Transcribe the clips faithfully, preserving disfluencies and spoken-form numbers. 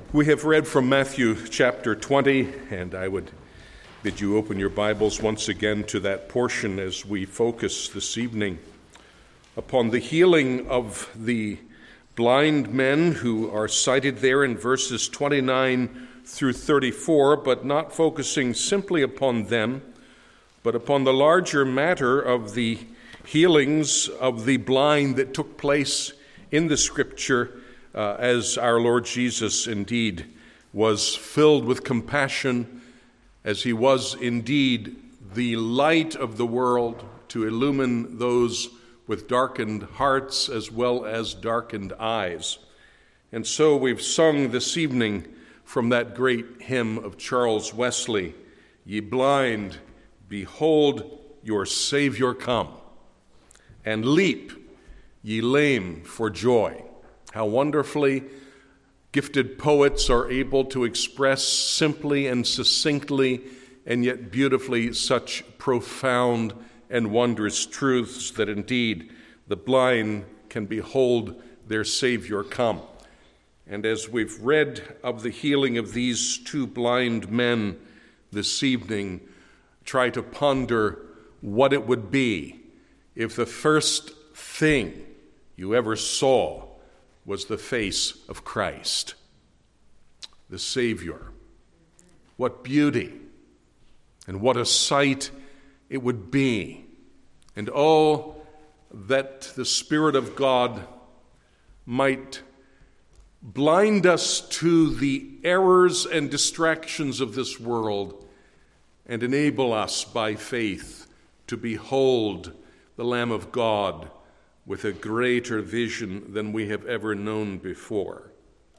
We have read from Matthew chapter twenty, and I would bid you open your Bibles once again to that portion as we focus this evening upon the healing of the blind men who are cited there in verses twenty-nine through thirty-four, but not focusing simply upon them, but upon the larger matter of the healings of the blind that took place in the Scripture, uh, as our Lord Jesus indeed was filled with compassion, as he was indeed the light of the world to illumine those with darkened hearts as well as darkened eyes. And so we've sung this evening from that great hymn of Charles Wesley, "Ye blind, behold your Savior come, and leap, ye lame, for joy." How wonderfully gifted poets are able to express simply and succinctly and yet beautifully such profound and wondrous truths that indeed the blind can behold their Savior come. And as we've read of the healing of these two blind men this evening, try to ponder what it would be if the first thing you ever saw was the face of Christ, the Savior. What beauty and what a sight it would be. And oh, that the Spirit of God might blind us to the errors and distractions of this world and enable us by faith to behold the Lamb of God with a greater vision than we have ever known before.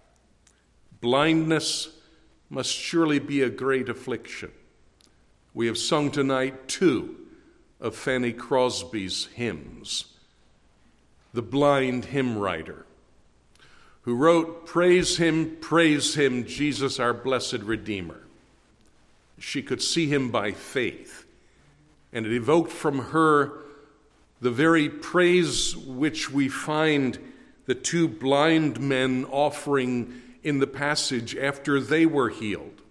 Blindness must surely be a great affliction. We have sung tonight two of Fanny Crosby's hymns. The blind hymn writer who wrote, "Praise him, praise him, Jesus our blessed Redeemer." She could see him by faith, and it evoked from her the very praise which we find the two blind men offering in the passage after they were healed.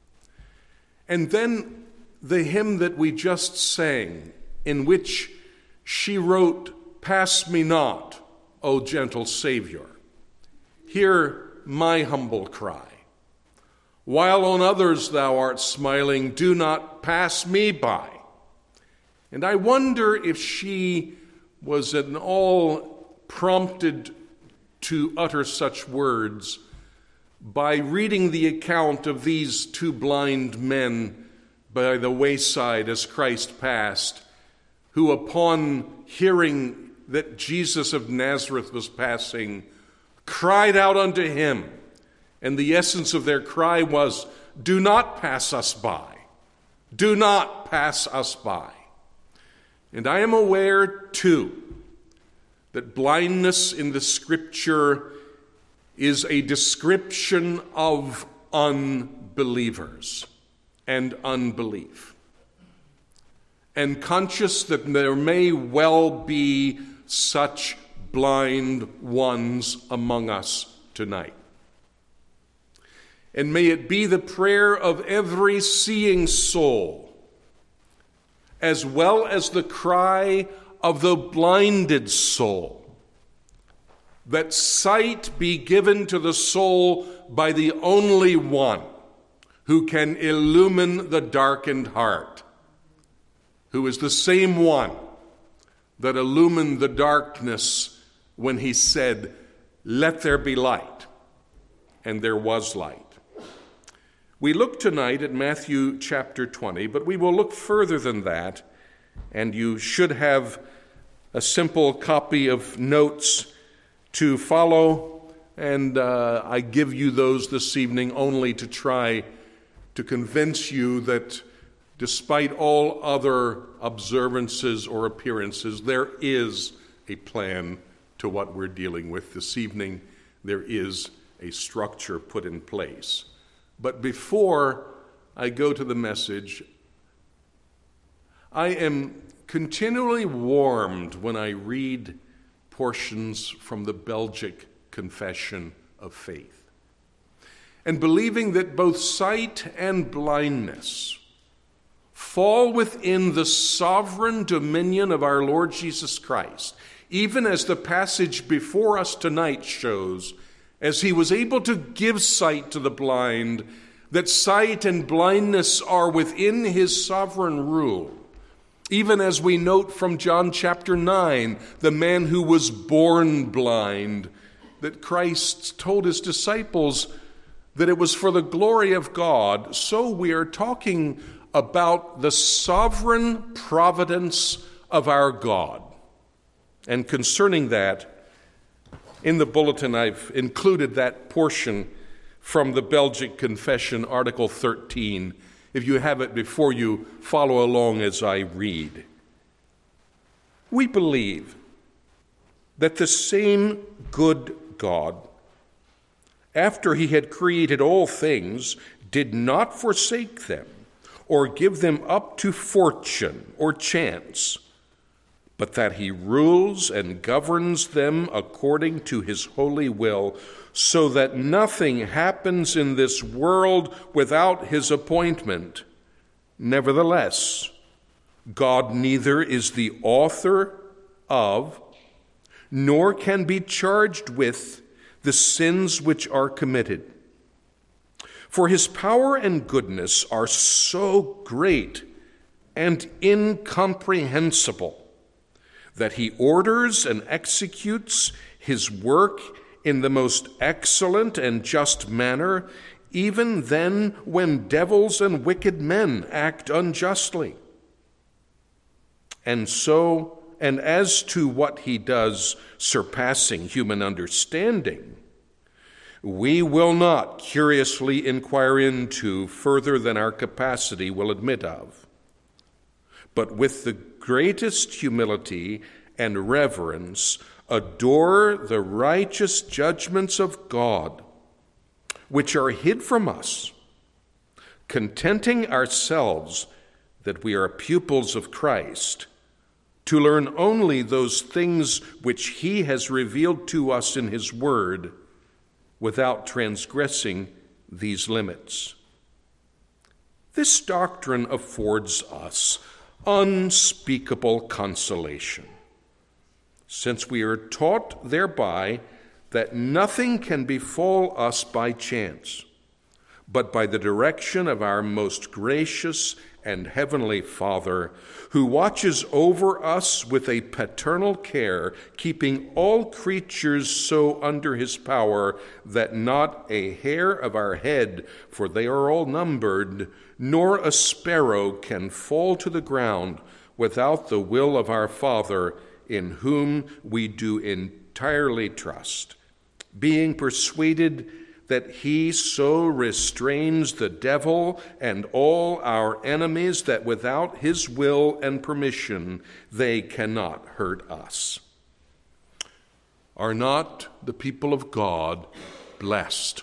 And then the hymn that we just sang, in which she wrote, "Pass me not, O gentle Savior. Hear my humble cry. While on others thou art smiling, do not pass me by." And I wonder if she was at all prompted to utter such words by reading the account of these two blind men by the wayside as Christ passed, who upon hearing that Jesus of Nazareth was passing, cried out unto him. And the essence of their cry was, "Do not pass us by. Do not pass us by." And I am aware, too, that blindness in the Scripture is a description of unbelievers and unbelief. And conscious that there may well be such blind ones among us tonight. And may it be the prayer of every seeing soul, as well as the cry of the blinded soul, that sight be given to the soul by the only one who can illumine the darkened heart, who is the same one that illumined the darkness when he said, "Let there be light," and there was light. We look tonight at Matthew chapter twenty, but we will look further than that, and you should have a simple copy of notes to follow, and uh, I give you those this evening only to try to convince you that despite all other observances or appearances, there is a plan to what we're dealing with this evening. There is a structure put in place. But before I go to the message, I am continually warmed when I read portions from the Belgic Confession of Faith. and believing that both sight and blindness fall within the sovereign dominion of our Lord Jesus Christ, even as the passage before us tonight shows, as he was able to give sight to the blind, that sight and blindness are within his sovereign rule. Even as we note from John chapter nine, the man who was born blind, that Christ told his disciples that it was for the glory of God. So we are talking about the sovereign providence of our God. And concerning that, in the bulletin I've included that portion from the Belgic Confession, Article thirteen. If you have it before you, follow along as I read. We believe that the same good God, after he had created all things, did not forsake them or give them up to fortune or chance, but that he rules and governs them according to his holy will, so that nothing happens in this world without his appointment. Nevertheless, God neither is the author of, nor can be charged with, the sins which are committed. For his power and goodness are so great and incomprehensible that he orders and executes his work in the most excellent and just manner, even then when devils and wicked men act unjustly. And so, and as to what he does surpassing human understanding, we will not curiously inquire into further than our capacity will admit of, but with the greatest humility and reverence adore the righteous judgments of God, which are hid from us, contenting ourselves that we are pupils of Christ, to learn only those things which he has revealed to us in his word, without transgressing these limits. This doctrine affords us unspeakable consolation, since we are taught thereby that nothing can befall us by chance, but by the direction of our most gracious and heavenly Father, who watches over us with a paternal care, keeping all creatures so under his power that not a hair of our head, for they are all numbered, nor a sparrow can fall to the ground without the will of our Father, in whom we do entirely trust, being persuaded that he so restrains the devil and all our enemies that without his will and permission they cannot hurt us. Are not the people of God blessed,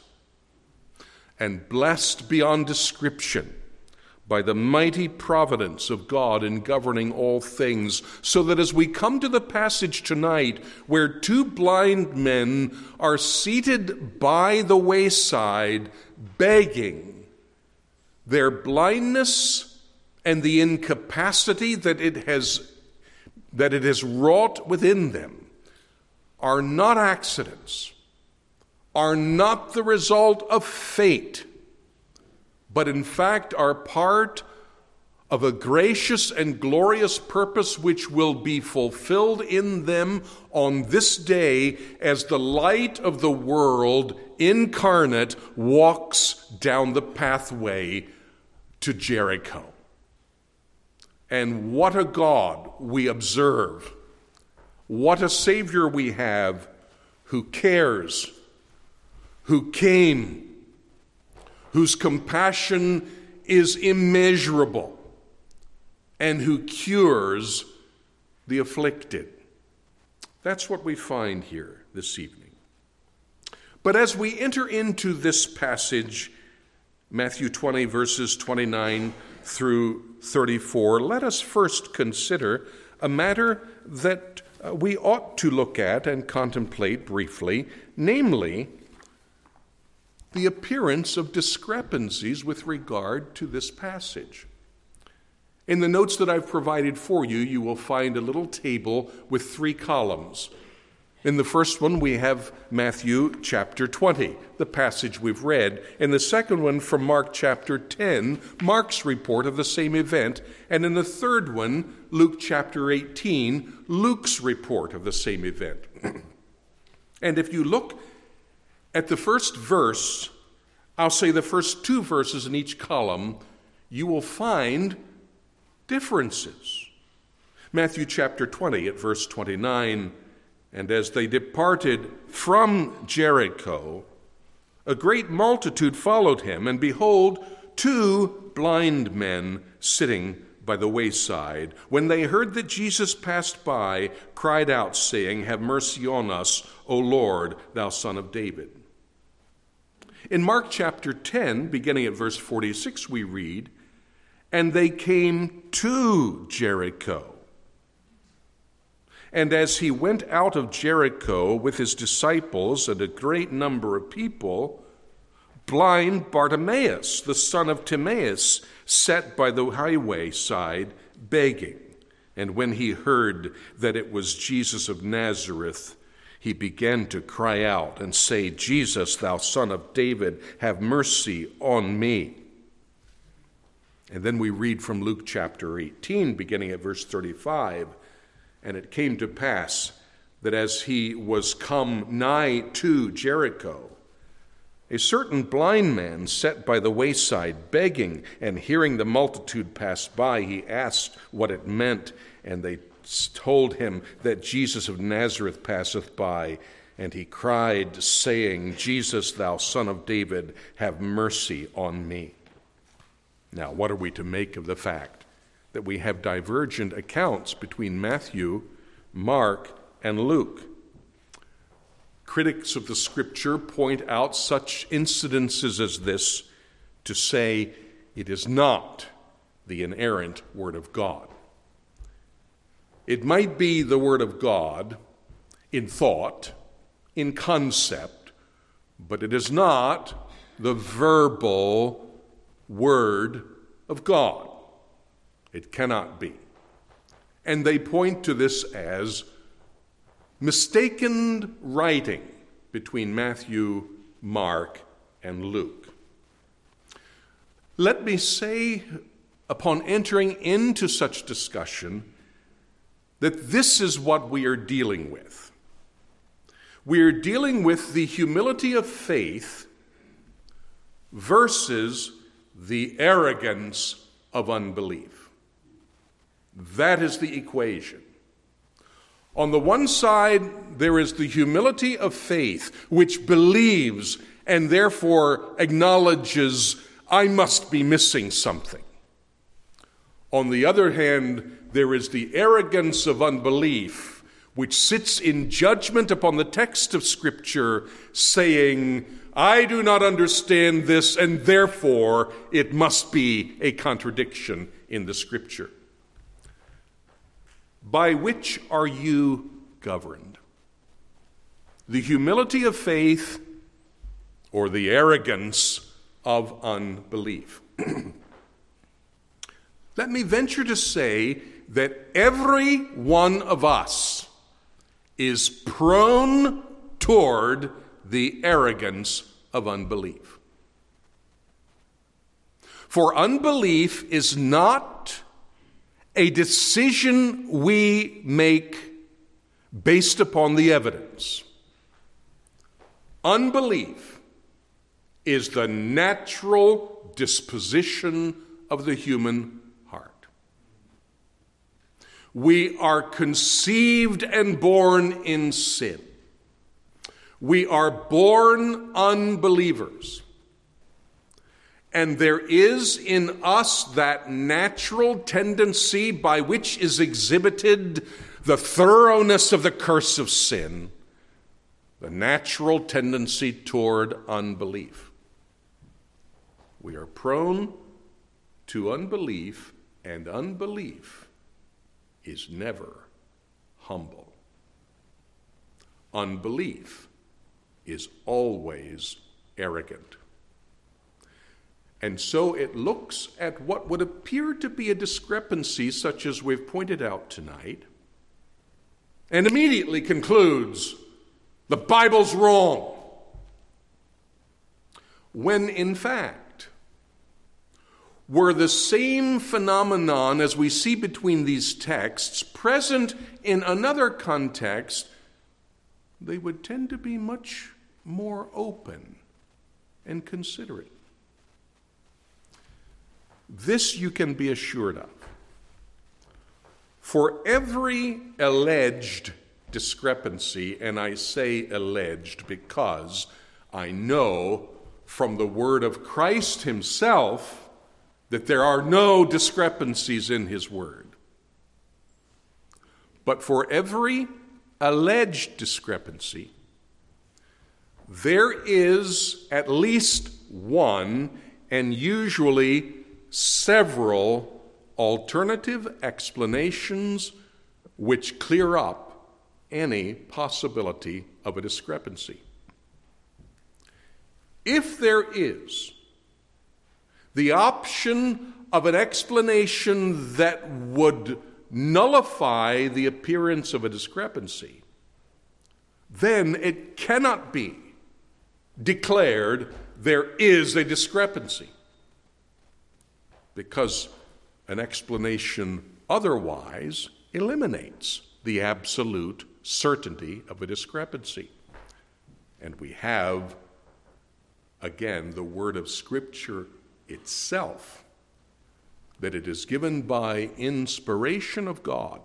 and blessed beyond description, by the mighty providence of God in governing all things, so that as we come to the passage tonight where two blind men are seated by the wayside begging, their blindness and the incapacity that it has that it has wrought within them are not accidents, are not the result of fate, but in fact are part of a gracious and glorious purpose which will be fulfilled in them on this day as the light of the world incarnate walks down the pathway to Jericho. And what a God we observe. What a Savior we have who cares, who came, whose compassion is immeasurable, and who cures the afflicted. That's what we find here this evening. But as we enter into this passage, Matthew twenty, verses twenty-nine through thirty-four, let us first consider a matter that we ought to look at and contemplate briefly, namely, the appearance of discrepancies with regard to this passage. In the notes that I've provided for you, you will find a little table with three columns. In the first one, we have Matthew chapter twenty, the passage we've read. In the second one, from Mark chapter ten, Mark's report of the same event. And in the third one, Luke chapter eighteen, Luke's report of the same event. And if you look at the first verse, I'll say the first two verses in each column, you will find differences. Matthew chapter twenty at verse twenty-nine, and as they departed from Jericho, a great multitude followed him, and behold, two blind men sitting by the wayside, when they heard that Jesus passed by, cried out, saying, Have mercy on us, O Lord, thou Son of David. In Mark chapter ten, beginning at verse forty-six, we read, And they came to Jericho. And as he went out of Jericho with his disciples and a great number of people, blind Bartimaeus, the son of Timaeus, sat by the highway side begging. And when he heard that it was Jesus of Nazareth, he began to cry out and say, Jesus, thou Son of David, have mercy on me. And then we read from Luke chapter eighteen, beginning at verse thirty-five, And it came to pass that as he was come nigh to Jericho, a certain blind man sat by the wayside begging, and hearing the multitude pass by, he asked what it meant, and they told him that Jesus of Nazareth passeth by. And he cried, saying, Jesus, thou Son of David, have mercy on me. Now, what are we to make of the fact that we have divergent accounts between Matthew, Mark, and Luke? Critics of the Scripture point out such incidences as this to say it is not the inerrant Word of God. It might be the Word of God in thought, in concept, but it is not the verbal Word of God. It cannot be. And they point to this as mistaken writing between Matthew, Mark, and Luke. Let me say, upon entering into such discussion, that this is what we are dealing with. We are dealing with the humility of faith versus the arrogance of unbelief. That is the equation. On the one side, there is the humility of faith, which believes and therefore acknowledges, I must be missing something. On the other hand, there is the arrogance of unbelief, which sits in judgment upon the text of Scripture, saying, I do not understand this, and therefore it must be a contradiction in the Scripture. By which are you governed? The humility of faith or the arrogance of unbelief? Let me venture to say that every one of us is prone toward the arrogance of unbelief. For unbelief is not a decision we make based upon the evidence. Unbelief is the natural disposition of the human heart. We are conceived and born in sin. We are born unbelievers. And there is in us that natural tendency by which is exhibited the thoroughness of the curse of sin, the natural tendency toward unbelief. We are prone to unbelief, and unbelief is never humble. Unbelief is always arrogant. And so it looks at what would appear to be a discrepancy, such as we've pointed out tonight, and immediately concludes, the Bible's wrong. When in fact, were the same phenomenon as we see between these texts present in another context, they would tend to be much more open and considerate. This you can be assured of. For every alleged discrepancy, and I say alleged because I know from the word of Christ himself that there are no discrepancies in his word. But for every alleged discrepancy, there is at least one, and usually several, alternative explanations which clear up any possibility of a discrepancy. If there is the option of an explanation that would nullify the appearance of a discrepancy, then it cannot be declared there is a discrepancy, because an explanation otherwise eliminates the absolute certainty of a discrepancy. And we have, again, the word of Scripture itself, that it is given by inspiration of God.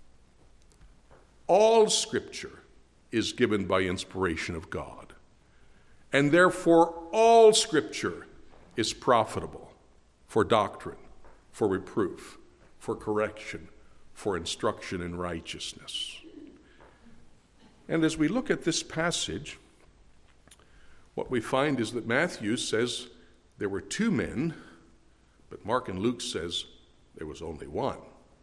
All Scripture is given by inspiration of God, and therefore all Scripture is profitable for doctrine, for reproof, for correction, for instruction in righteousness. And as we look at this passage, what we find is that Matthew says there were two men, but Mark and Luke says there was only one.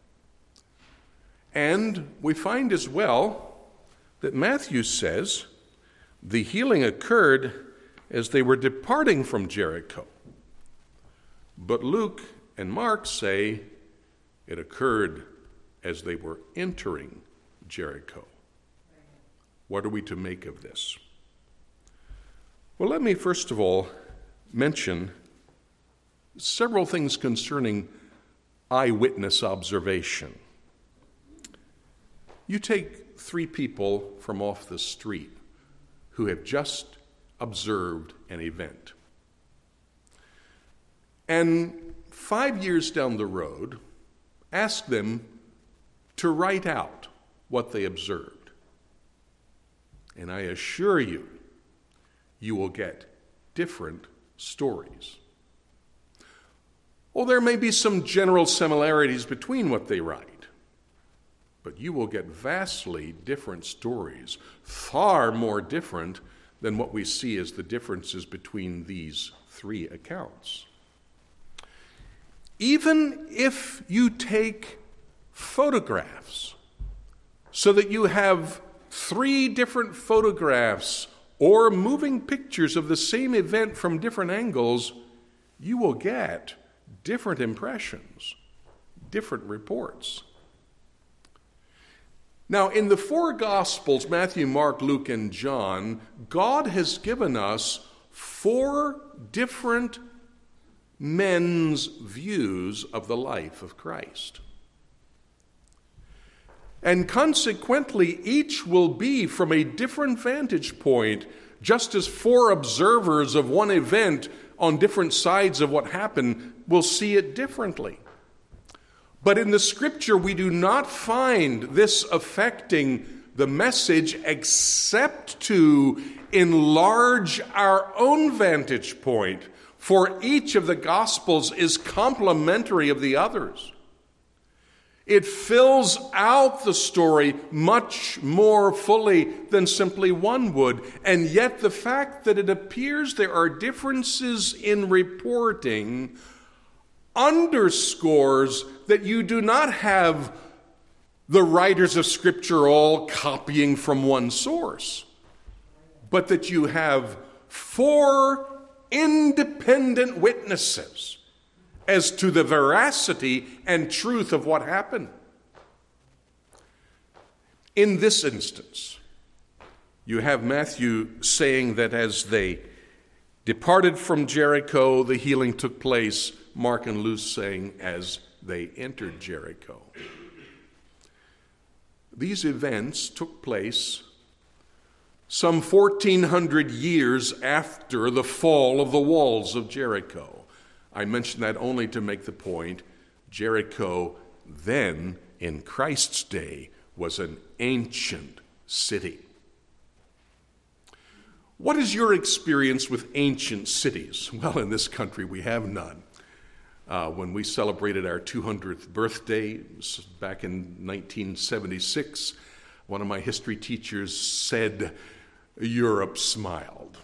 And we find as well that Matthew says the healing occurred as they were departing from Jericho. But Luke and Mark say it occurred as they were entering Jericho. What are we to make of this? Well, let me first of all mention several things concerning eyewitness observation. You take three people from off the street who have just observed an event. And five years down the road, ask them to write out what they observed. And I assure you, you will get different stories. Well, there may be some general similarities between what they write, but you will get vastly different stories, far more different than what we see as the differences between these three accounts. Even if you take photographs so that you have three different photographs or moving pictures of the same event from different angles, you will get different impressions, different reports. Now, in the four Gospels, Matthew, Mark, Luke, and John, God has given us four different men's views of the life of Christ. And consequently, each will be from a different vantage point, just as four observers of one event on different sides of what happened will see it differently. But in the Scripture, we do not find this affecting the message except to enlarge our own vantage point, for each of the Gospels is complementary of the others. It fills out the story much more fully than simply one would. And yet the fact that it appears there are differences in reporting underscores that you do not have the writers of Scripture all copying from one source, but that you have four independent witnesses as to the veracity and truth of what happened. In this instance, you have Matthew saying that as they departed from Jericho, the healing took place. Mark and Luke saying as they entered Jericho. These events took place some fourteen hundred years after the fall of the walls of Jericho. I mention that only to make the point, Jericho then, in Christ's day, was an ancient city. What is your experience with ancient cities? Well, in this country we have none. Uh, when we celebrated our two hundredth birthday back in nineteen seventy-six, one of my history teachers said, Europe smiled.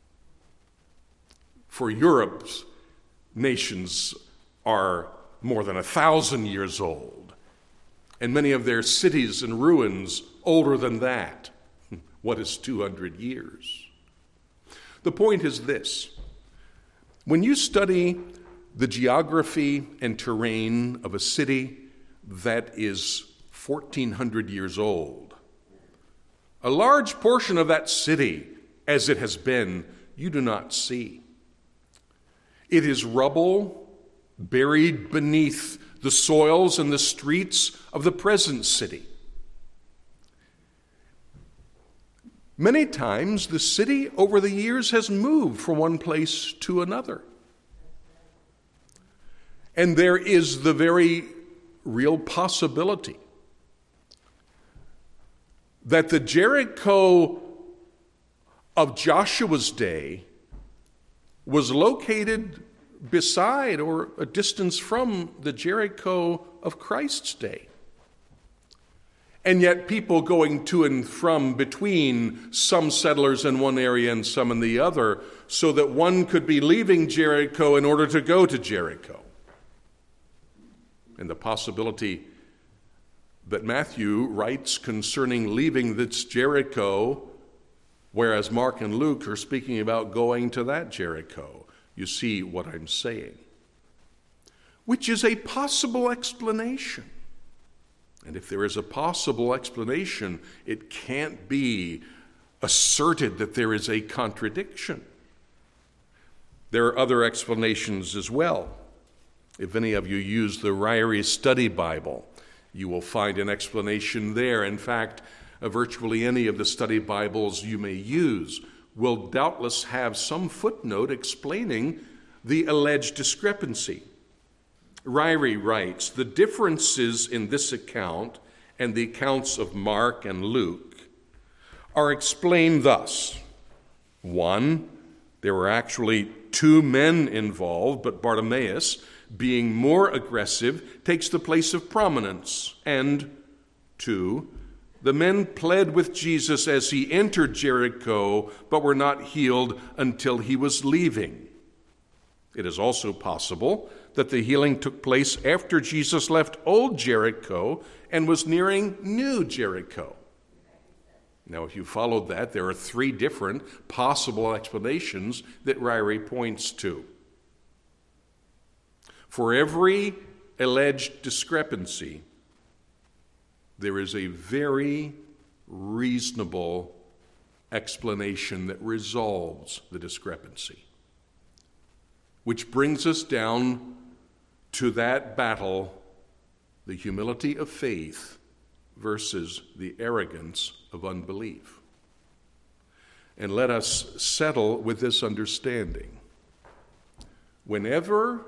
For Europe's nations are more than a thousand years old, and many of their cities and ruins older than that. What is two hundred years? The point is this. When you study the geography and terrain of a city that is fourteen hundred years old, a large portion of that city, as it has been, you do not see. It is rubble buried beneath the soils and the streets of the present city. Many times the city over the years has moved from one place to another. And there is the very real possibility that the Jericho of Joshua's day was located beside or a distance from the Jericho of Christ's day. And yet people going to and from between some settlers in one area and some in the other, so that one could be leaving Jericho in order to go to Jericho. And the possibility that Matthew writes concerning leaving this Jericho, whereas Mark and Luke are speaking about going to that Jericho. You see what I'm saying? Which is a possible explanation. And if there is a possible explanation, it can't be asserted that there is a contradiction. There are other explanations as well. If any of you use the Ryrie Study Bible, you will find an explanation there. In fact, uh, virtually any of the study Bibles you may use will doubtless have some footnote explaining the alleged discrepancy. Ryrie writes, the differences in this account and the accounts of Mark and Luke are explained thus. One, there were actually two men involved, but Bartimaeus, being more aggressive, takes the place of prominence. And two, the men pled with Jesus as he entered Jericho, but were not healed until he was leaving. It is also possible that the healing took place after Jesus left old Jericho and was nearing new Jericho. Now, if you followed that, there are three different possible explanations that Ryrie points to. For every alleged discrepancy, there is a very reasonable explanation that resolves the discrepancy. Which brings us down to that battle, the humility of faith versus the arrogance of unbelief. And let us settle with this understanding. Whenever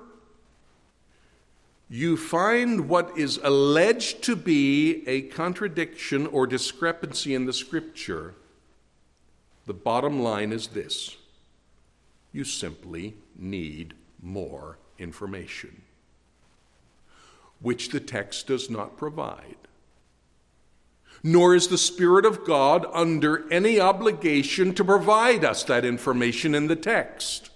you find what is alleged to be a contradiction or discrepancy in the Scripture, the bottom line is this: you simply need more information, which the text does not provide. Nor is the Spirit of God under any obligation to provide us that information in the text.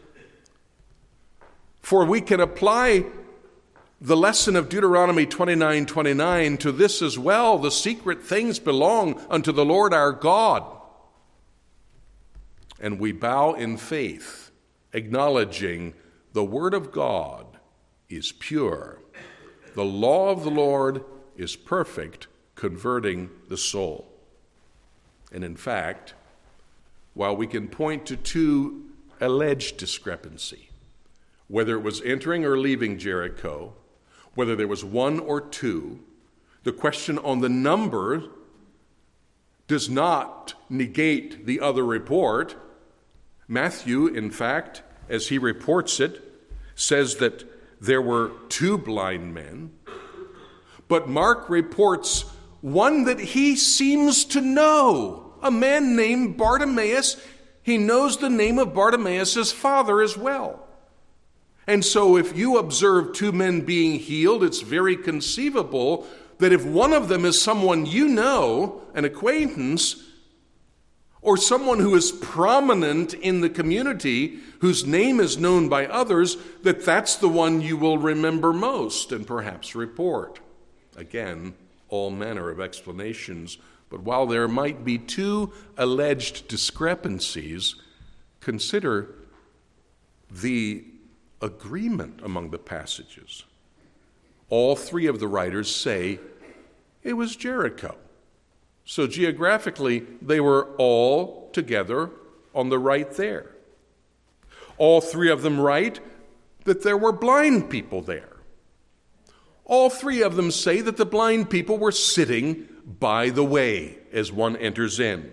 For we can apply the lesson of Deuteronomy twenty-nine twenty-nine to this as well: the secret things belong unto the Lord our God. And we bow in faith acknowledging the word of God is pure. The law of the Lord is perfect, converting the soul. And in fact, while we can point to two alleged discrepancy, whether it was entering or leaving Jericho, whether there was one or two, the question on the number does not negate the other report. Matthew, in fact, as he reports it, says that there were two blind men, but Mark reports one that he seems to know, a man named Bartimaeus. He knows the name of Bartimaeus' father as well. And so if you observe two men being healed, it's very conceivable that if one of them is someone you know, an acquaintance, or someone who is prominent in the community, whose name is known by others, that that's the one you will remember most and perhaps report. Again, all manner of explanations. But while there might be two alleged discrepancies, consider the agreement among the passages. All three of the writers say it was Jericho. So geographically, they were all together on the right there. All three of them write that there were blind people there. All three of them say that the blind people were sitting by the way as one enters in.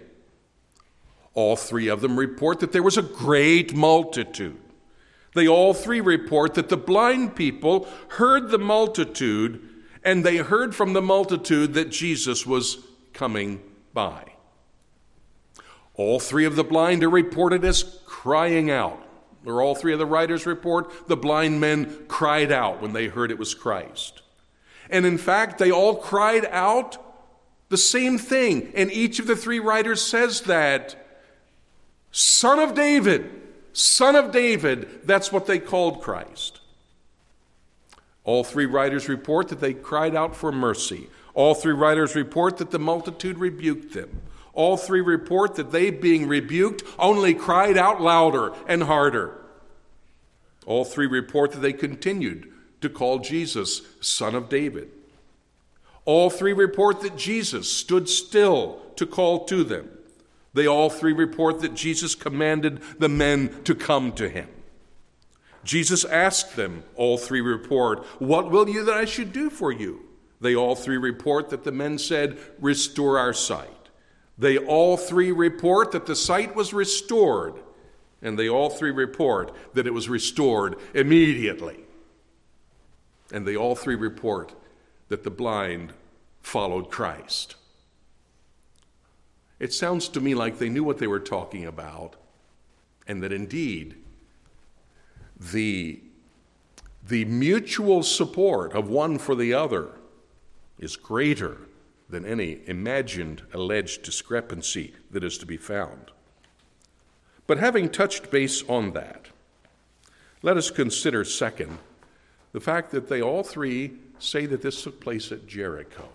All three of them report that there was a great multitude. They all three report that the blind people heard the multitude, and they heard from the multitude that Jesus was coming by. All three of the blind are reported as crying out. Or all three of the writers report the blind men cried out when they heard it was Christ. And in fact, they all cried out the same thing. And each of the three writers says that, Son of David, Son of David, that's what they called Christ. All three writers report that they cried out for mercy. All three writers report that the multitude rebuked them. All three report that they, being rebuked, only cried out louder and harder. All three report that they continued to call Jesus Son of David. All three report that Jesus stood still to call to them. They all three report that Jesus commanded the men to come to him. Jesus asked them, all three report, "What will you that I should do for you?" They all three report that the men said, "Restore our sight." They all three report that the sight was restored, and they all three report that it was restored immediately. And they all three report that the blind followed Christ. It sounds to me like they knew what they were talking about, and that indeed the, the mutual support of one for the other is greater than any imagined alleged discrepancy that is to be found. But having touched base on that, let us consider, second, the fact that they all three say that this took place at Jericho.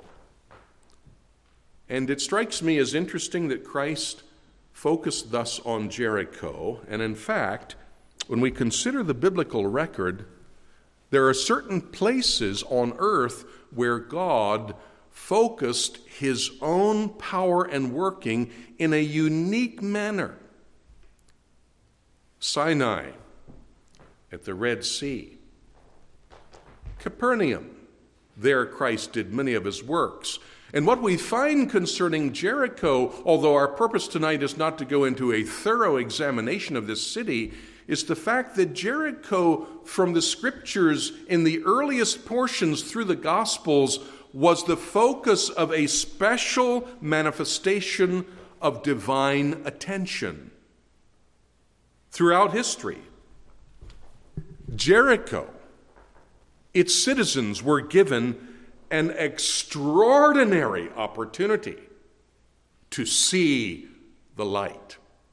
And it strikes me as interesting that Christ focused thus on Jericho. And in fact, when we consider the biblical record, there are certain places on earth where God focused his own power and working in a unique manner. Sinai, at the Red Sea. Capernaum, there Christ did many of his works. And what we find concerning Jericho, although our purpose tonight is not to go into a thorough examination of this city, is the fact that Jericho, from the scriptures in the earliest portions through the Gospels, was the focus of a special manifestation of divine attention throughout history. Jericho, its citizens were given an extraordinary opportunity to see the light.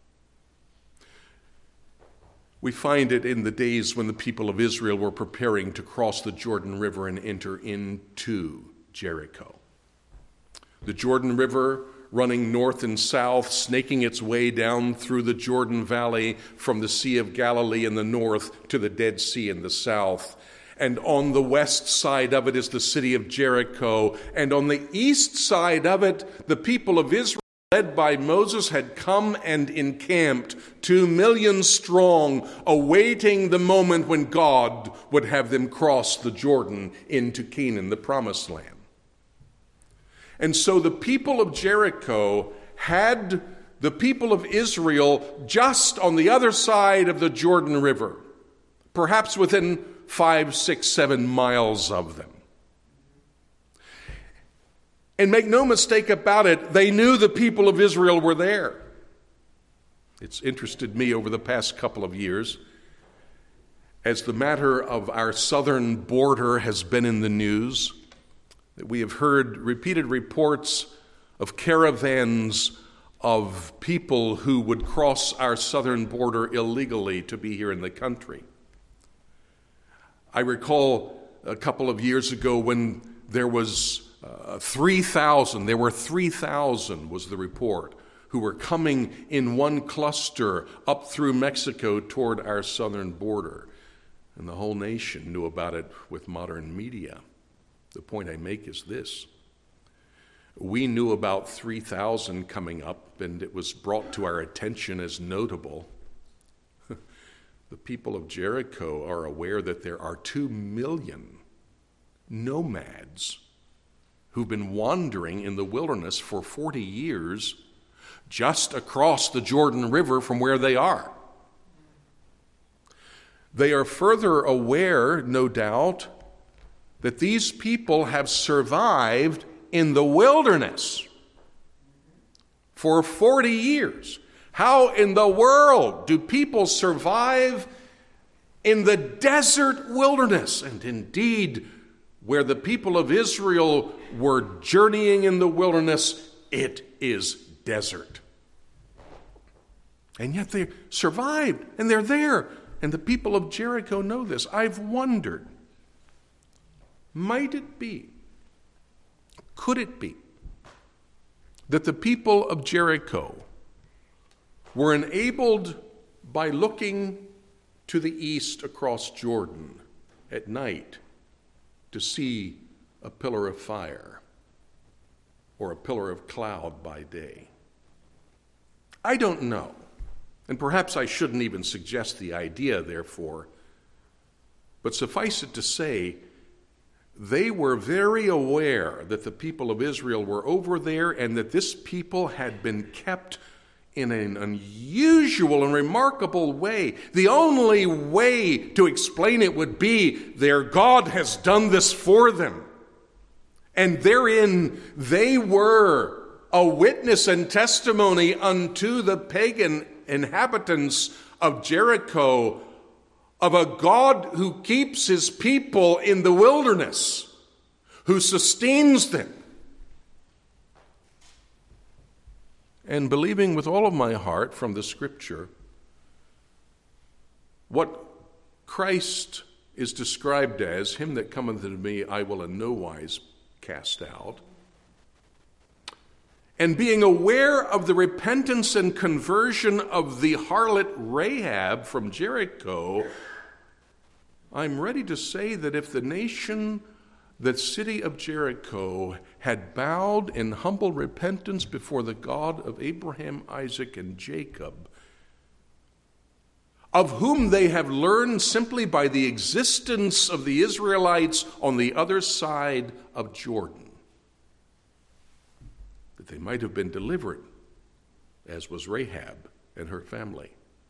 We find it in the days when the people of Israel were preparing to cross the Jordan River and enter into Jericho. The Jordan River running north and south, snaking its way down through the Jordan Valley from the Sea of Galilee in the north to the Dead Sea in the south. And on the west side of it is the city of Jericho. And on the east side of it, the people of Israel, led by Moses, had come and encamped, two million strong, awaiting the moment when God would have them cross the Jordan into Canaan, the promised land. And so the people of Jericho had the people of Israel just on the other side of the Jordan River, perhaps within five, six, seven miles of them. And make no mistake about it, they knew the people of Israel were there. It's interested me over the past couple of years as the matter of our southern border has been in the news, that we have heard repeated reports of caravans of people who would cross our southern border illegally to be here in the country. I recall a couple of years ago when there was uh, three thousand, there were three thousand was the report, who were coming in one cluster up through Mexico toward our southern border. And the whole nation knew about it with modern media. The point I make is this. We knew about three thousand coming up, and it was brought to our attention as notable. The people of Jericho are aware that there are two million nomads who've been wandering in the wilderness for forty years just across the Jordan River from where they are. They are further aware, no doubt, that these people have survived in the wilderness for forty years. How in the world do people survive in the desert wilderness? And indeed, where the people of Israel were journeying in the wilderness, it is desert. And yet they survived, and they're there. And the people of Jericho know this. I've wondered, might it be, could it be, that the people of Jericho were enabled by looking to the east across Jordan at night to see a pillar of fire or a pillar of cloud by day? I don't know, and perhaps I shouldn't even suggest the idea, therefore, but suffice it to say, they were very aware that the people of Israel were over there and that this people had been kept in an unusual and remarkable way. The only way to explain it would be their God has done this for them. And therein they were a witness and testimony unto the pagan inhabitants of Jericho of a God who keeps his people in the wilderness, who sustains them. And believing with all of my heart from the Scripture, what Christ is described as, him that cometh unto me I will in no wise cast out, and being aware of the repentance and conversion of the harlot Rahab from Jericho, I'm ready to say that if the nation, the city of Jericho, had bowed in humble repentance before the God of Abraham, Isaac, and Jacob, of whom they have learned simply by the existence of the Israelites on the other side of Jordan, that they might have been delivered, as was Rahab and her family.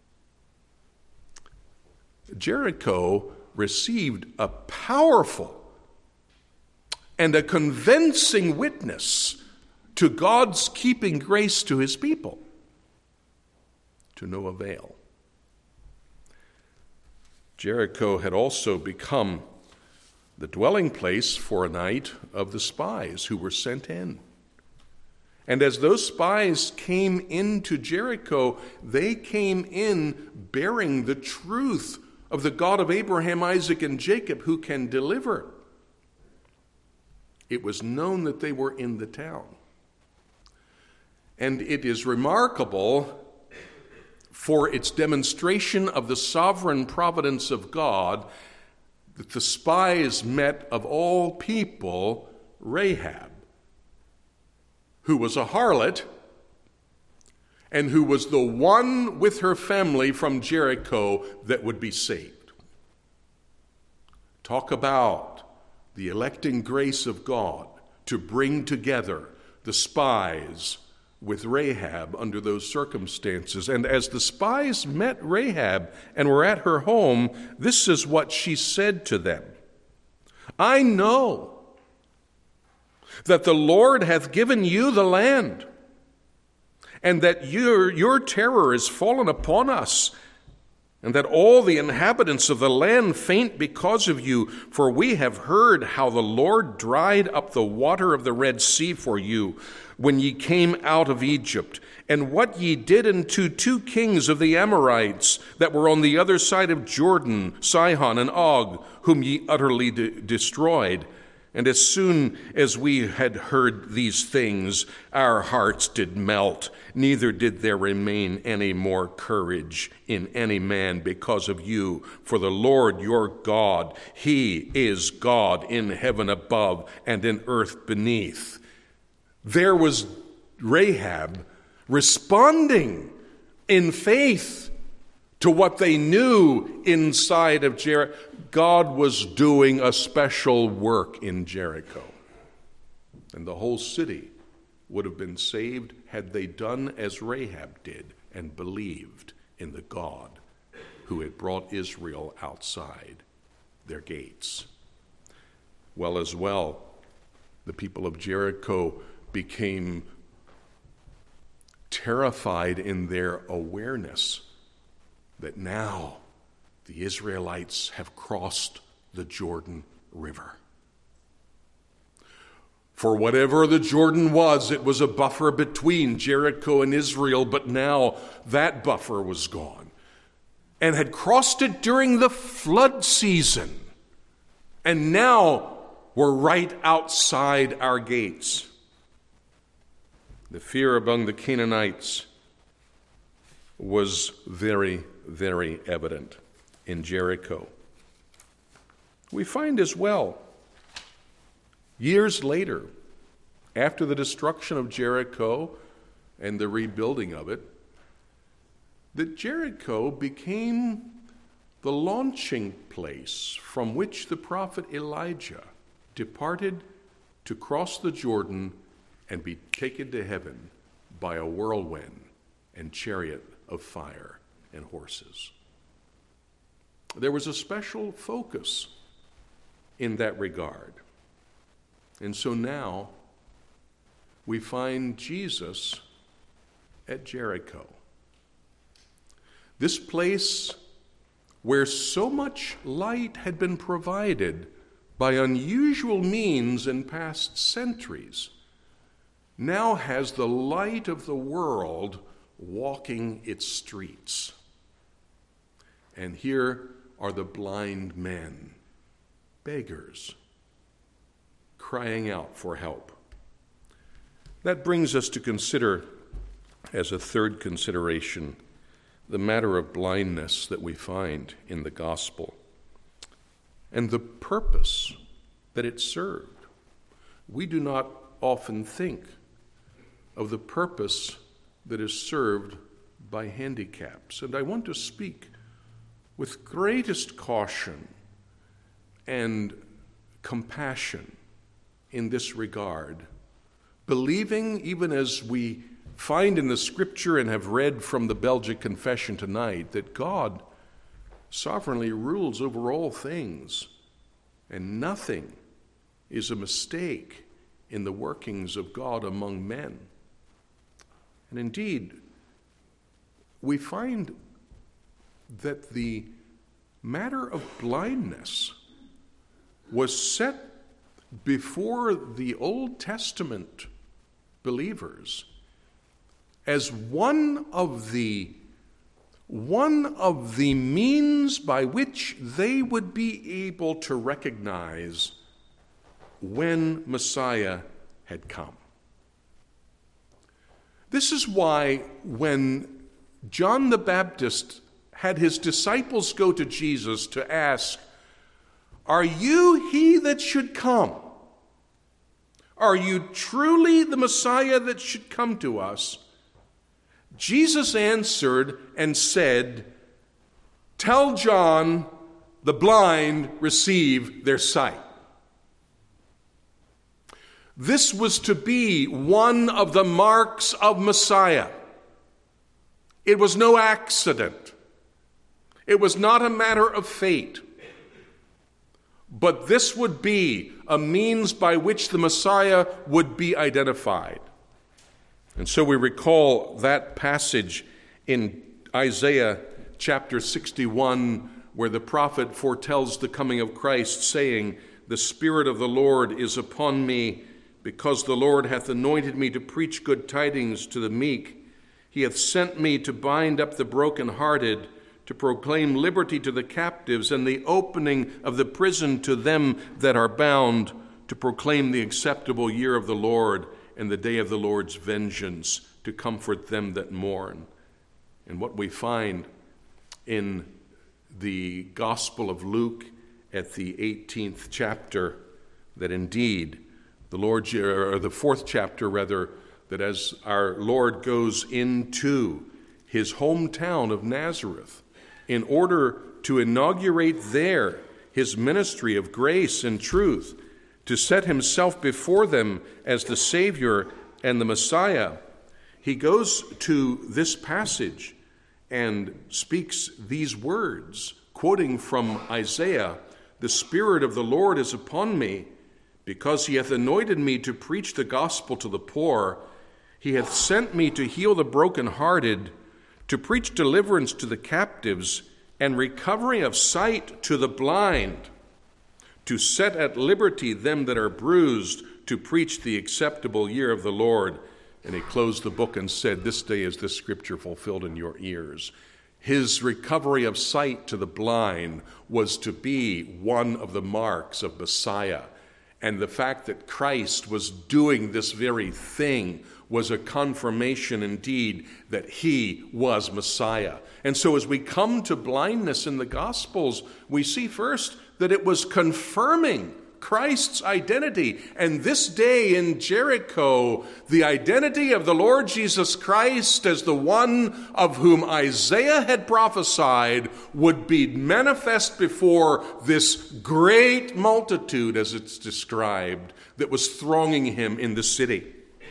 Jericho received a powerful and a convincing witness to God's keeping grace to his people, to no avail. Jericho had also become the dwelling place for a night of the spies who were sent in. And as those spies came into Jericho, they came in bearing the truth of the God of Abraham, Isaac, and Jacob, who can deliver. It was known that they were in the town. And it is remarkable for its demonstration of the sovereign providence of God that the spies met, of all people, Rahab, who was a harlot and who was the one with her family from Jericho that would be saved. Talk about the electing grace of God to bring together the spies with Rahab under those circumstances. And as the spies met Rahab and were at her home, this is what she said to them. I know that the Lord hath given you the land, and that your, your terror is fallen upon us, and that all the inhabitants of the land faint because of you. For we have heard how the Lord dried up the water of the Red Sea for you when ye came out of Egypt, and what ye did unto two kings of the Amorites that were on the other side of Jordan, Sihon and Og, whom ye utterly de- destroyed. And as soon as we had heard these things, our hearts did melt, neither did there remain any more courage in any man because of you. For the Lord your God, he is God in heaven above and in earth beneath. There was Rahab responding in faith to what they knew inside of Jericho. God was doing a special work in Jericho. And the whole city would have been saved had they done as Rahab did and believed in the God who had brought Israel outside their gates. Well, as well, the people of Jericho became terrified in their awareness that now the Israelites have crossed the Jordan River. For whatever the Jordan was, it was a buffer between Jericho and Israel, but now that buffer was gone, and had crossed it during the flood season, and now we're right outside our gates. The fear among the Canaanites was very, very evident in Jericho. We find as well, years later, after the destruction of Jericho and the rebuilding of it, that Jericho became the launching place from which the prophet Elijah departed to cross the Jordan and be taken to heaven by a whirlwind and chariot of fire and horses. There was a special focus in that regard. And so now we find Jesus at Jericho. This place where so much light had been provided by unusual means in past centuries now has the light of the world walking its streets. And here are the blind men, beggars, crying out for help. That brings us to consider, as a third consideration, the matter of blindness that we find in the gospel and the purpose that it served. We do not often think of the purpose that is served by handicaps, and I want to speak with greatest caution and compassion in this regard, believing, even as we find in the Scripture and have read from the Belgic Confession tonight, that God sovereignly rules over all things, and nothing is a mistake in the workings of God among men. And indeed, we find that the matter of blindness was set before the Old Testament believers as one of the one of the means by which they would be able to recognize when Messiah had come. This is why when John the Baptist had his disciples go to Jesus to ask, "Are you he that should come? Are you truly the Messiah that should come to us?" Jesus answered and said, "Tell John, the blind receive their sight." This was to be one of the marks of Messiah. It was no accident. It was not a matter of fate. But this would be a means by which the Messiah would be identified. And so we recall that passage in Isaiah chapter sixty-one, where the prophet foretells the coming of Christ, saying, "The Spirit of the Lord is upon me, because the Lord hath anointed me to preach good tidings to the meek. He hath sent me to bind up the brokenhearted, to proclaim liberty to the captives, and the opening of the prison to them that are bound, to proclaim the acceptable year of the Lord, and the day of the Lord's vengeance, to comfort them that mourn." And what we find in the Gospel of Luke at the eighteenth chapter, that indeed the Lord, or the fourth chapter rather, that as our Lord goes into his hometown of Nazareth in order to inaugurate there his ministry of grace and truth, to set himself before them as the Savior and the Messiah, he goes to this passage and speaks these words, quoting from Isaiah, "The Spirit of the Lord is upon me, because he hath anointed me to preach the gospel to the poor. He hath sent me to heal the brokenhearted, to preach deliverance to the captives, and recovery of sight to the blind, to set at liberty them that are bruised, to preach the acceptable year of the Lord." And he closed the book and said, "This day is this scripture fulfilled in your ears." His recovery of sight to the blind was to be one of the marks of Messiah. And the fact that Christ was doing this very thing was a confirmation indeed that he was Messiah. And so as we come to blindness in the Gospels, we see first that it was confirming Christ's identity. And this day in Jericho, the identity of the Lord Jesus Christ as the one of whom Isaiah had prophesied would be manifest before this great multitude, as it's described, that was thronging him in the city.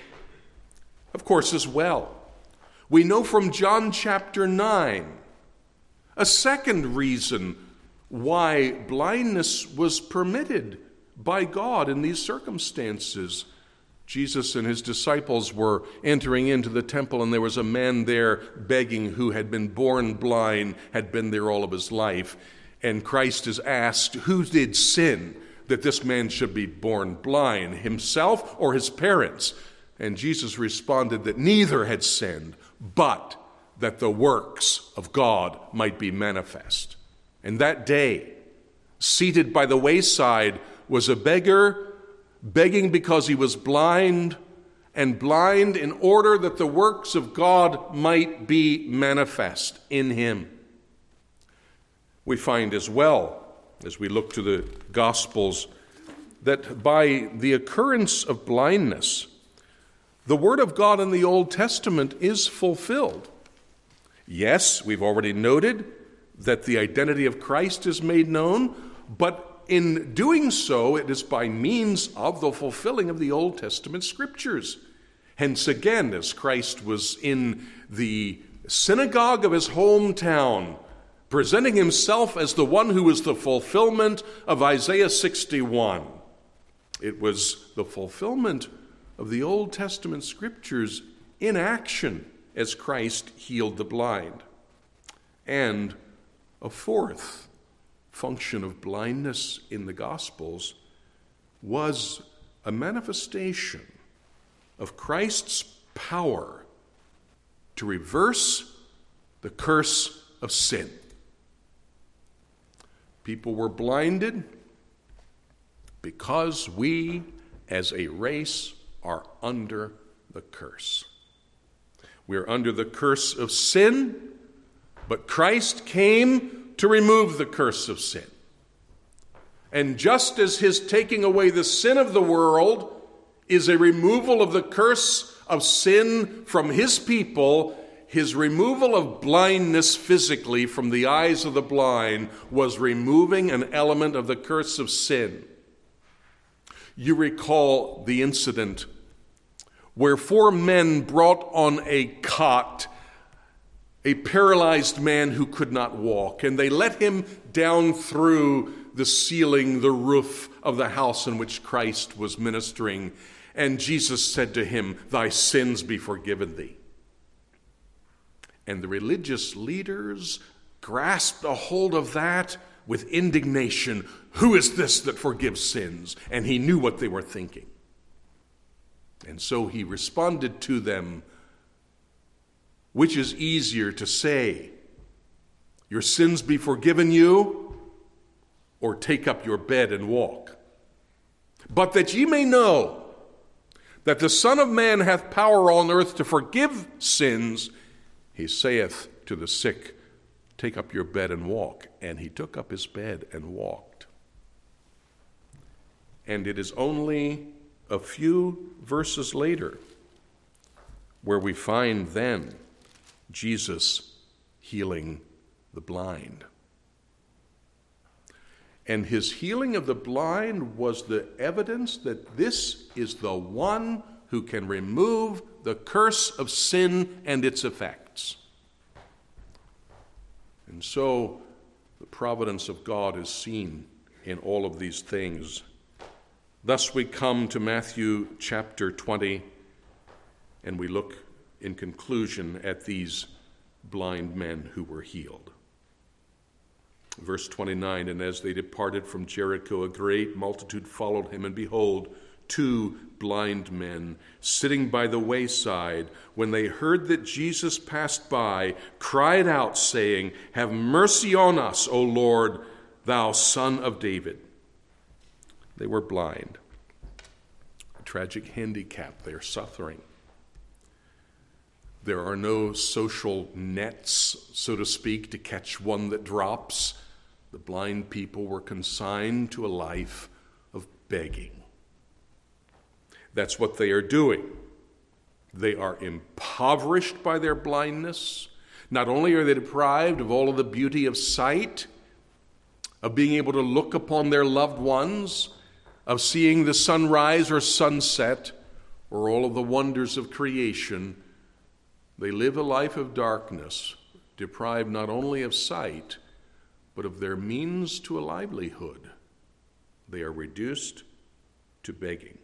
Of course, as well, we know from John chapter nine, a second reason why blindness was permitted by God in these circumstances. Jesus and his disciples were entering into the temple, and there was a man there begging who had been born blind, had been there all of his life. And Christ is asked, who did sin that this man should be born blind, himself or his parents? And Jesus responded that neither had sinned, but that the works of God might be manifest. And that day, seated by the wayside, was a beggar, begging because he was blind, and blind in order that the works of God might be manifest in him. We find as well, as we look to the Gospels, that by the occurrence of blindness, the Word of God in the Old Testament is fulfilled. Yes, we've already noted that the identity of Christ is made known, but in doing so, it is by means of the fulfilling of the Old Testament scriptures. Hence again, as Christ was in the synagogue of his hometown, presenting himself as the one who was the fulfillment of Isaiah sixty-one, it was the fulfillment of the Old Testament scriptures in action as Christ healed the blind. And a fourth function of blindness in the Gospels was a manifestation of Christ's power to reverse the curse of sin. People were blinded because we, as a race, are under the curse. We're under the curse of sin, but Christ came to remove the curse of sin. And just as his taking away the sin of the world is a removal of the curse of sin from his people, his removal of blindness physically from the eyes of the blind was removing an element of the curse of sin. You recall the incident where four men brought on a cot a paralyzed man who could not walk, and they let him down through the ceiling, the roof of the house in which Christ was ministering. And Jesus said to him, "Thy sins be forgiven thee." And the religious leaders grasped a hold of that with indignation. Who is this that forgives sins? And he knew what they were thinking. And so he responded to them, which is easier to say, your sins be forgiven you, or take up your bed and walk? But that ye may know that the Son of Man hath power on earth to forgive sins, he saith to the sick, take up your bed and walk. And he took up his bed and walked. And it is only a few verses later where we find then Jesus healing the blind. And his healing of the blind was the evidence that this is the one who can remove the curse of sin and its effects. And so the providence of God is seen in all of these things. Thus we come to Matthew chapter twenty, and we look in conclusion at these blind men who were healed. Verse twenty-nine, and as they departed from Jericho, a great multitude followed him, and behold, two blind men sitting by the wayside, when they heard that Jesus passed by, cried out, saying, have mercy on us, O Lord, thou Son of David. They were blind. A tragic handicap they are suffering. There are no social nets, so to speak, to catch one that drops. The blind people were consigned to a life of begging. That's what they are doing. They are impoverished by their blindness. Not only are they deprived of all of the beauty of sight, of being able to look upon their loved ones, of seeing the sunrise or sunset, or all of the wonders of creation, they live a life of darkness, deprived not only of sight, but of their means to a livelihood. They are reduced to begging.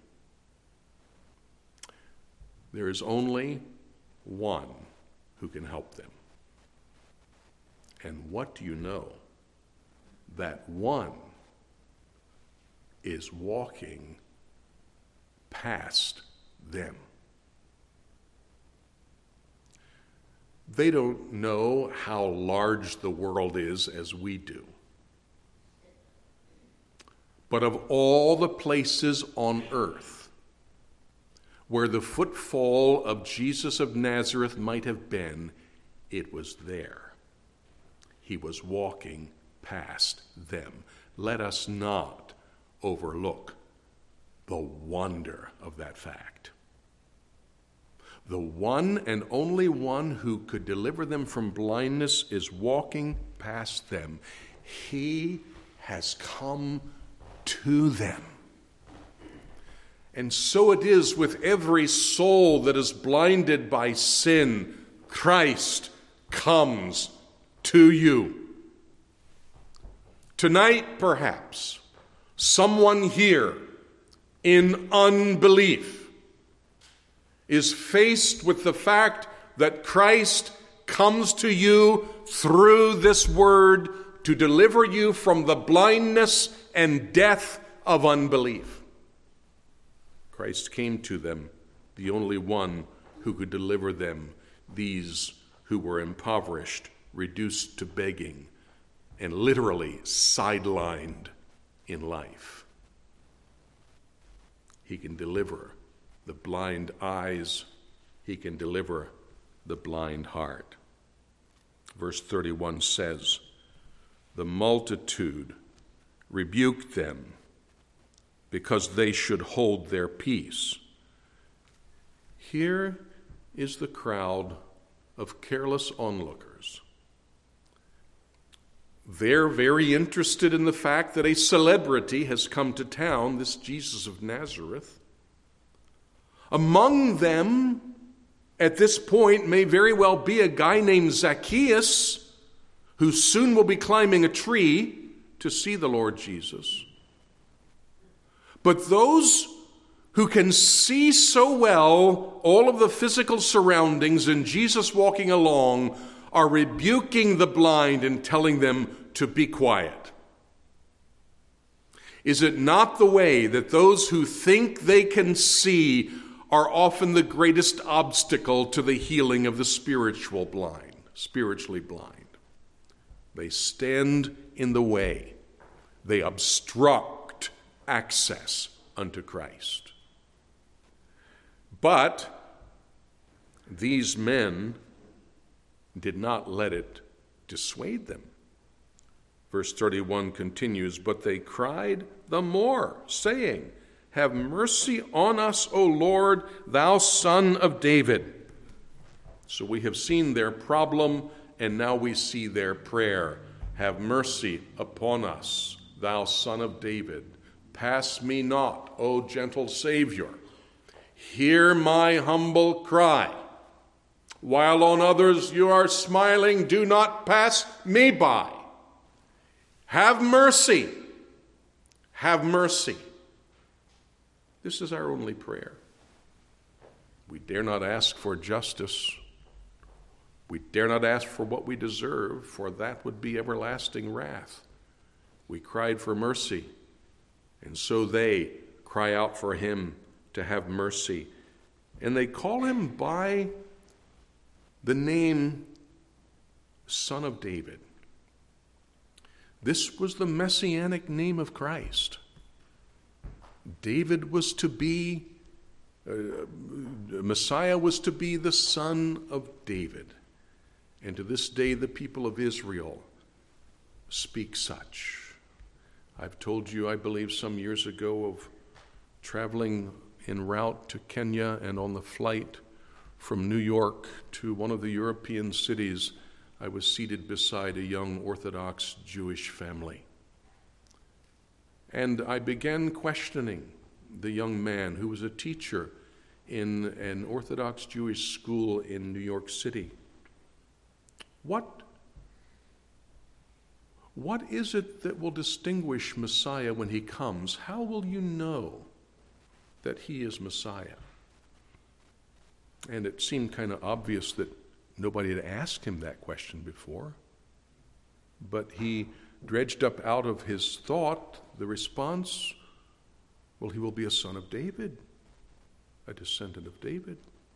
There is only one who can help them. And what do you know? That one is walking past them. They don't know how large the world is as we do. But of all the places on earth where the footfall of Jesus of Nazareth might have been, it was there. He was walking past them. Let us not overlook the wonder of that fact. The one and only one who could deliver them from blindness is walking past them. He has come to them. And so it is with every soul that is blinded by sin. Christ comes to you. Tonight, perhaps, someone here in unbelief is faced with the fact that Christ comes to you through this word to deliver you from the blindness and death of unbelief. Christ came to them, the only one who could deliver them, these who were impoverished, reduced to begging, and literally sidelined in life. He can deliver the blind eyes. He can deliver the blind heart. Verse thirty-one says, the multitude rebuked them because they should hold their peace. Here is the crowd of careless onlookers. They're very interested in the fact that a celebrity has come to town, this Jesus of Nazareth. Among them, at this point, may very well be a guy named Zacchaeus, who soon will be climbing a tree to see the Lord Jesus. But those who can see so well all of the physical surroundings and Jesus walking along are rebuking the blind and telling them to be quiet. Is it not the way that those who think they can see are often the greatest obstacle to the healing of the spiritual blind, spiritually blind? They stand in the way. They obstruct access unto Christ. But these men did not let it dissuade them. Verse thirty-one continues, but they cried the more, saying, have mercy on us, O Lord, thou Son of David. So we have seen their problem, and now we see their prayer. Have mercy upon us, thou Son of David. Pass me not, O gentle Savior. Hear my humble cry. While on others you are smiling, do not pass me by. Have mercy. Have mercy. This is our only prayer. We dare not ask for justice. We dare not ask for what we deserve, for that would be everlasting wrath. We cried for mercy, and so they cry out for him to have mercy. And they call him by the name Son of David. This was the messianic name of Christ. David was to be, uh, Messiah was to be the son of David. And to this day, the people of Israel speak such. I've told you, I believe, some years ago of traveling en route to Kenya, and on the flight from New York to one of the European cities, I was seated beside a young Orthodox Jewish family. And I began questioning the young man who was a teacher in an Orthodox Jewish school in New York City. What, what is it that will distinguish Messiah when he comes? How will you know that he is Messiah? And it seemed kind of obvious that nobody had asked him that question before. But he dredged up out of his thought the response, well, he will be a son of David, a descendant of David.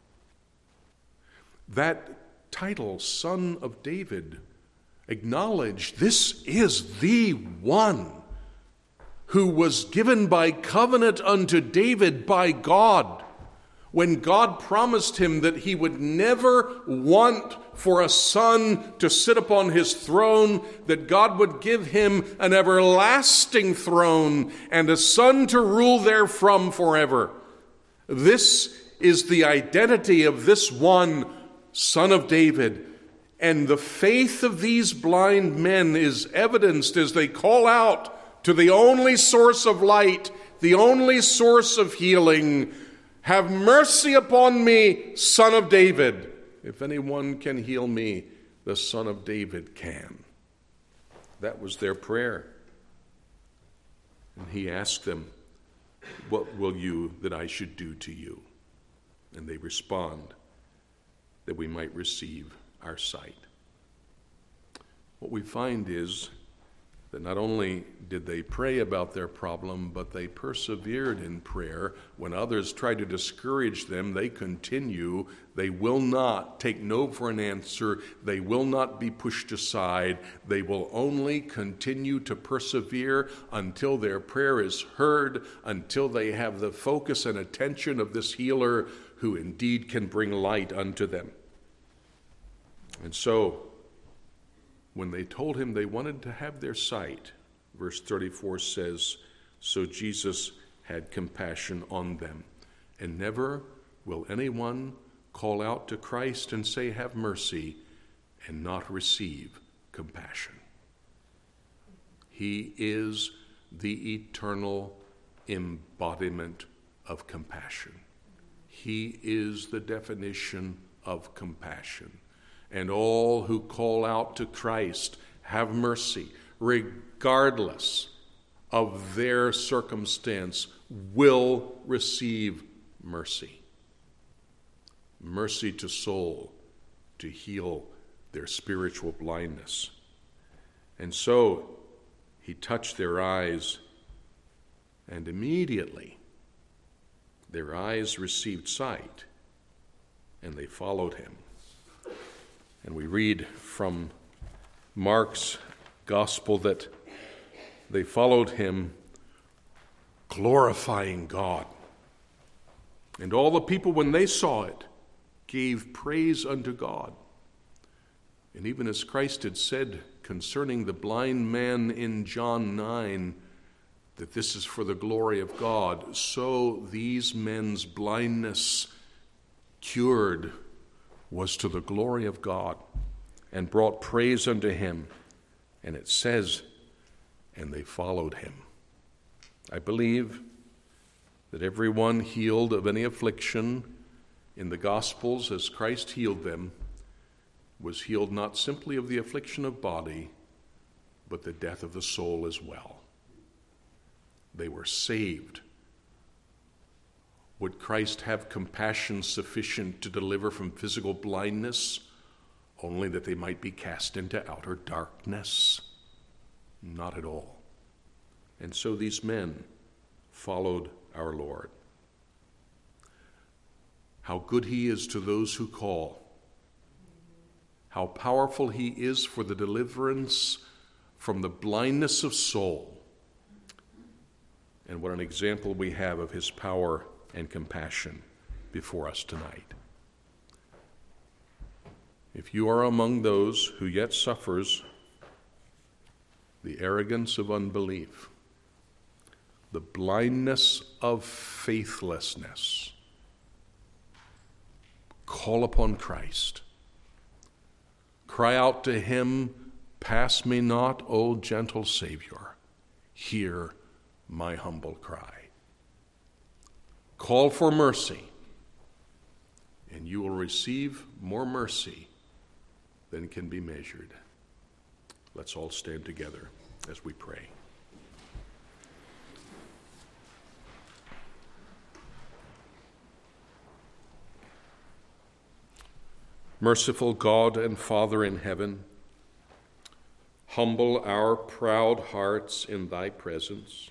That title, Son of David, acknowledged this is the one who was given by covenant unto David by God, when God promised him that he would never want for a son to sit upon his throne, that God would give him an everlasting throne and a son to rule therefrom forever. This is the identity of this one, Son of David. And the faith of these blind men is evidenced as they call out to the only source of light, the only source of healing. Have mercy upon me, Son of David. If anyone can heal me, the Son of David can. That was their prayer. And he asked them, what will you that I should do to you? And they respond, that we might receive our sight. What we find is that not only did they pray about their problem, but they persevered in prayer. When others try to discourage them, they continue. They will not take no for an answer. They will not be pushed aside. They will only continue to persevere until their prayer is heard, until they have the focus and attention of this healer who indeed can bring light unto them. And so, when they told him they wanted to have their sight, verse thirty-four says, so Jesus had compassion on them. And never will anyone call out to Christ and say, have mercy, and not receive compassion. He is the eternal embodiment of compassion. He is the definition of compassion. And all who call out to Christ, have mercy, regardless of their circumstance, will receive mercy. Mercy to soul, to heal their spiritual blindness. And so he touched their eyes, and immediately their eyes received sight, and they followed him. And we read from Mark's gospel that they followed him, glorifying God. And all the people, when they saw it, gave praise unto God. And even as Christ had said concerning the blind man in John nine, that this is for the glory of God, so these men's blindness cured was to the glory of God and brought praise unto him. And it says, and they followed him. I believe that everyone healed of any affliction in the Gospels as Christ healed them was healed not simply of the affliction of body, but the death of the soul as well. They were saved. Would Christ have compassion sufficient to deliver from physical blindness, only that they might be cast into outer darkness? Not at all. And so these men followed our Lord. How good he is to those who call. How powerful he is for the deliverance from the blindness of soul. And what an example we have of his power and compassion before us tonight. If you are among those who yet suffers the arrogance of unbelief, the blindness of faithlessness, call upon Christ. Cry out to him, pass me not, O gentle Savior. Hear my humble cry. Call for mercy, and you will receive more mercy than can be measured. Let's all stand together as we pray. Merciful God and Father in heaven, humble our proud hearts in thy presence.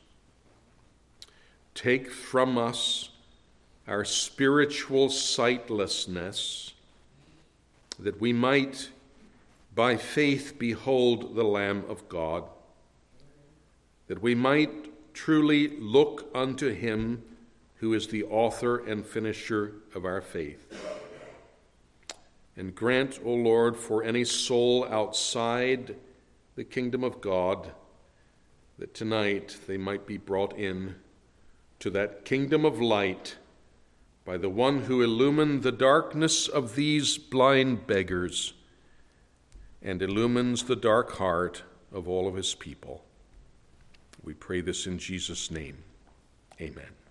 Take from us our spiritual sightlessness, that we might by faith behold the Lamb of God, that we might truly look unto him who is the author and finisher of our faith. And grant, O Lord, for any soul outside the kingdom of God, that tonight they might be brought in to that kingdom of light by the one who illumined the darkness of these blind beggars and illumines the dark heart of all of his people. We pray this in Jesus' name. Amen.